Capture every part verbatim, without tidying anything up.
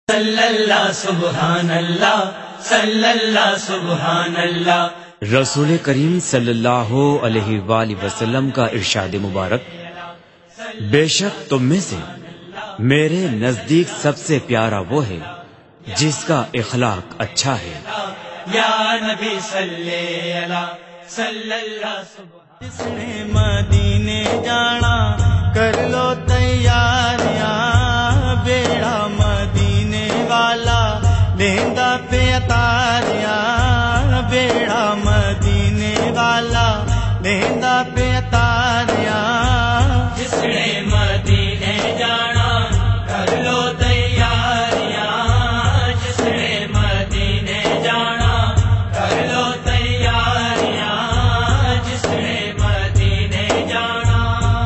صلی اللہ سبحان اللہ صلی اللہ سبحان اللہ۔ رسول کریم صلی اللہ علیہ وآلہ وسلم کا ارشاد مبارک، بے شک تم میں سے میرے نزدیک سب سے پیارا وہ ہے جس کا اخلاق اچھا ہے۔ یا نبی صلی اللہ صلی اللہ سبحان۔ جس نے مدینے جانا کر لو تیاریاں، بیڑا مدینے والا لہنگا پہ اتاریاں، بیڑا مدینے والا لہنگا پہ اتاریاں۔ جس نے مدینے جانا کر لو تیاریاں، جس نے مدینے جانا کر لو تیاریاں، جس نے مدینے جانا۔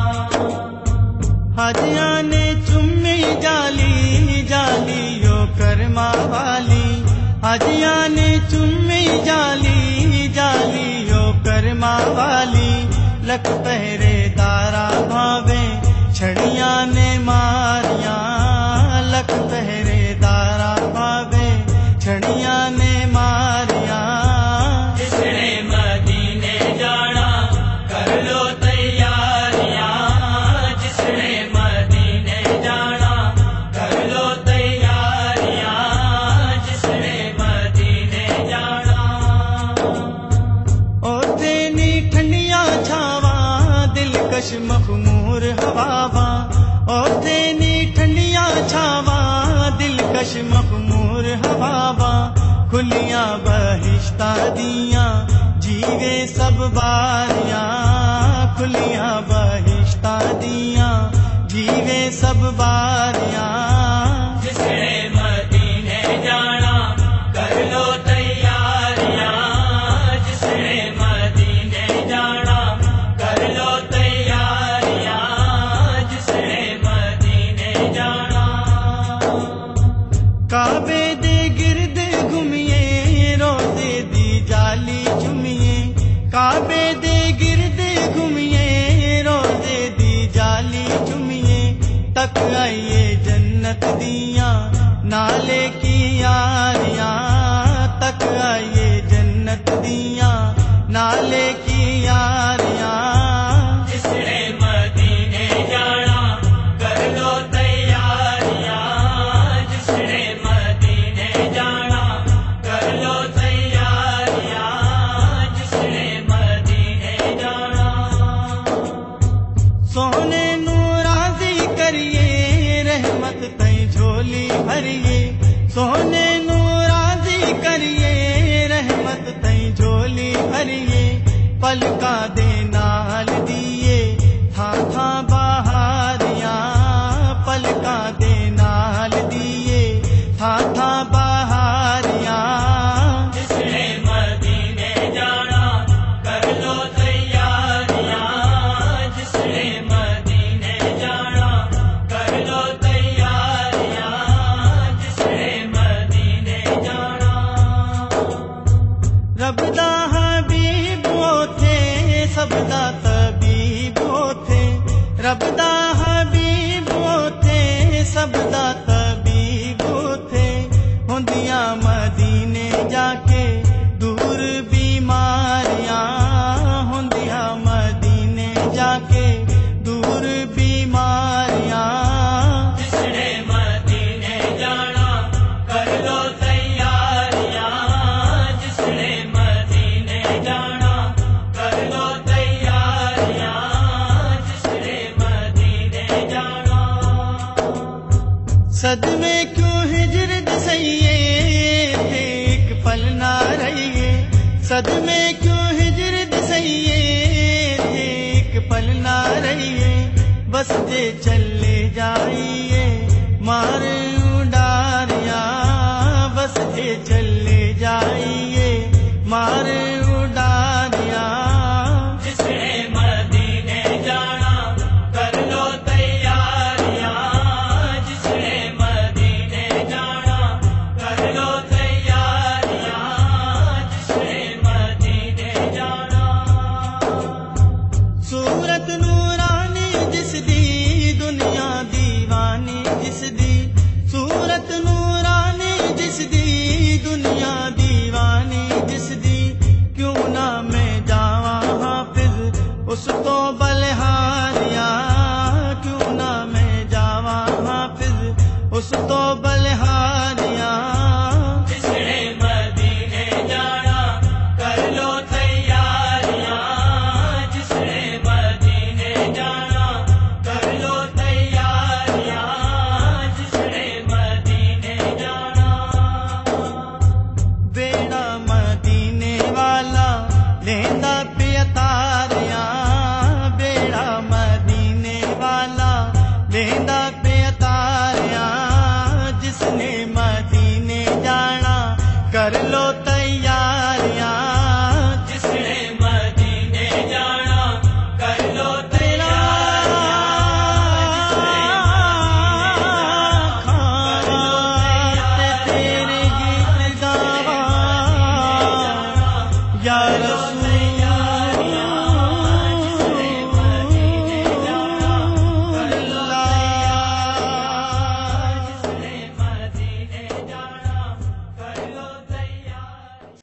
حاجیاں نے چمی جالی جالیوں کرما والی، حاجیاں نے چمی جالی جالیوں کرما والی، لکھ پہرے دارا بھاوے چھڑیاں نے ماریاں، لکھ پہرے دارا بھاوے چھڑیاں نے ماریاں۔ جس نے مدینے جانا کر لو تیاریاں، جس نے مدینے جانا کر لو تیاریاں، جس نے مدینے جانا۔ اوتھے نی ٹھنڈیاں چھاواں دلکش مخمور ہواواں، اوتھے نی ٹھنڈیاں چھاواں دلکش مخمور ہواواں، کھلیاں بہشتاں دیاں جیوے سب باریاں، کھلیاں بہشتاں دیاں جیوے سب باریاں۔ جس نے مدینے جانا کر لو تیاریاں، جس نے مدینے جانا کر لو تیاریاں، جس نے مدینے جانا۔ کعبے دے گرد گھمیے روزے دی جالی چمیے، کعبے دے گرد گھمیے روزے دی جالی چمیے، تک آئیے جنت دیاں نالے کی یاریاں، تک آئیے جنت دیاں نالے کی یاریاں۔ جس نے مدینے جانا کر لو تیاریاں، جس نے مدینے جانا کر لو تیاریاں، جس نے مدینے جانا۔ سونے نو راضی کریے رحمت تئیں جھولی بھریے، سونے نو راضی کریے رحمت تئیں جھولی بھریے، پلکا دے نال دیے تھاں تھاں بہاریاں، پلکا دے نال دیے تھاں تھاں بہاریاں۔ جس نے مدینے جانا کر لو تیاریاں، جس نے مدینے جانا کر لو تیاریاں، جس نے مدینے جانا۔ رب دا حبیب اوتھے سب دا طبیب اوتھے، رب دا حبیب اوتھے سب دا طبیب اوتھے، ہوندیاں مدینے جا کے دور بیماریاں، ہوندیاں مدینے جا کے دور بیماریاں۔ جس نے مدینے جانا کر لو تیاریاں، جس نے مدینے جانا کر لو تیاریاں، جس نے مدینے جانا۔ صدمے کیوں ہجرت سہیے تھے ایک پل نہ رہیے، صدمے کیوں ہجرت سہیے تھے ایک پل نہ رہیے، بس دے چلے جائیے مار اڈاریاں، بس دے چلے جائیے مار اڈاریاں۔ جس نے مدینے جانا کر لو تیاریاں، جس نے مدینے جانا کر لو تیاریاں، جس نے مدینے جانا۔ صورت نورانی جس دی دنیا دیوانی جس دی، بلہاریاں جس نے مدینے جانا کر لو تیاریاں جس نے مدینے جانا کر لو تیاریاں جس نے مدینے جانا بیڑا مدینے والا لیندا پیا تاریاں بیڑا مدینے والا لیندا پیا تاریاں جس نے مدینے جانا کر لو تیاریاں جس نے مدینے جانا کر لو تیرے گیت گاواں یا رسول